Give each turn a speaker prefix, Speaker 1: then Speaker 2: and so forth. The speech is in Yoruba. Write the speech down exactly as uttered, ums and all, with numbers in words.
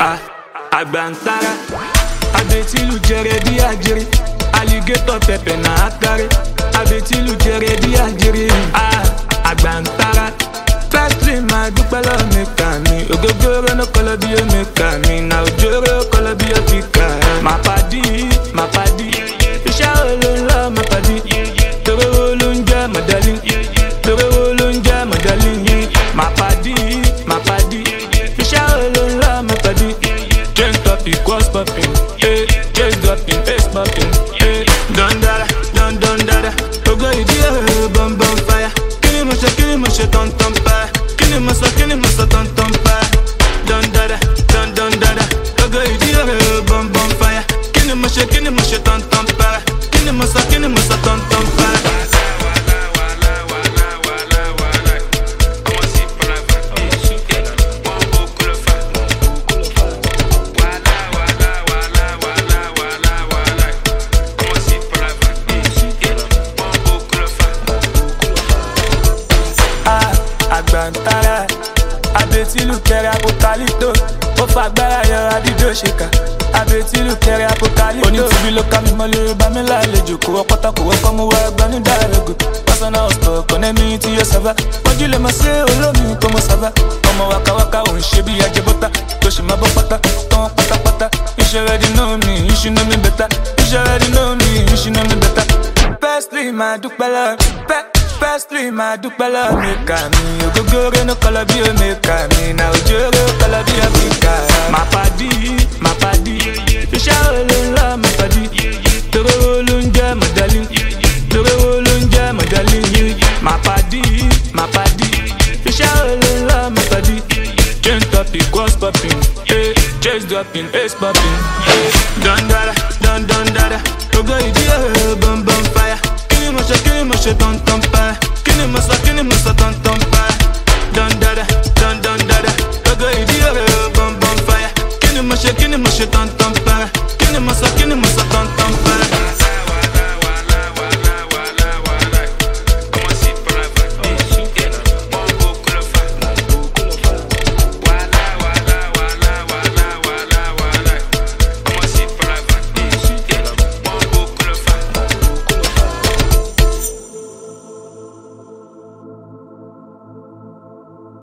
Speaker 1: Ah, Agbantara, Abetilu jere di ajiri, alligator pepe na atare. Abetilu jere di ajiri, ah, Agbantara. Firstly, my dupelo mekani, ogogoro no color be a mekani, now joro color be a pika. My paddy, my paddy, Ishaolo la my paddy, Toro lunja my darling, Toro lunja my darling, my paddy, my paddy, Ishaolo la my paddy. Change topic, cross popping, eh, change dropping, ace popping, eh, don dada, don don dada, ogo idiye, bum bum fire. Kini mo she, kini mo she, ton ton pa. Kini mo sa, kini mo sa, ton ton pa. Don dada, don don dada, ogo idiye, bum bum fire. Kini mo she, kini mo she, ton ton pa. Kini mo sa, kini mo sa, ton ton pa. Agbantara, Abetilu kere apokalito, ó fagbára yọ adido ṣèkà. Abetilu kere apokalito. Oni tibi ló ká mi mọ́lẹ̀ bá mi lálejò, kò wọ́ pátá kò wọ́ kọ́ mo wá ẹgbẹ́ ní dàrẹ́gò. Personal hospital kò ní mi tí yóò sábà. Wọ́jú lè máa ṣe olómi kó mo sábà. Ọmọ wakawaka ò ń ṣe bí ajẹ́bọ́tà, tó ṣì máa bọ́ pátá, tán pátápátá. You should already know me, you should know me better. You should already know me, you should know me better. Firstly, my dúpẹ́ lọ, pẹ́. Firstly, my dupela make me. Ogogoro no color be a make me. Now joro color be a pika. My paddy, my paddy. Ishaolo la my paddy. Toro lunja my darling. Toro lunja my darling. My paddy, my paddy. Ishaolo la my paddy. Change topic, cross popping, eh. Chase dropping, ace popping, eh. Don dada, don don dada. Ogo idiye, bum bum fire. Kini mo she, kini mo she, ton ton pa. Kini mo sa, kini mo sa, ton ton pa. Don dada.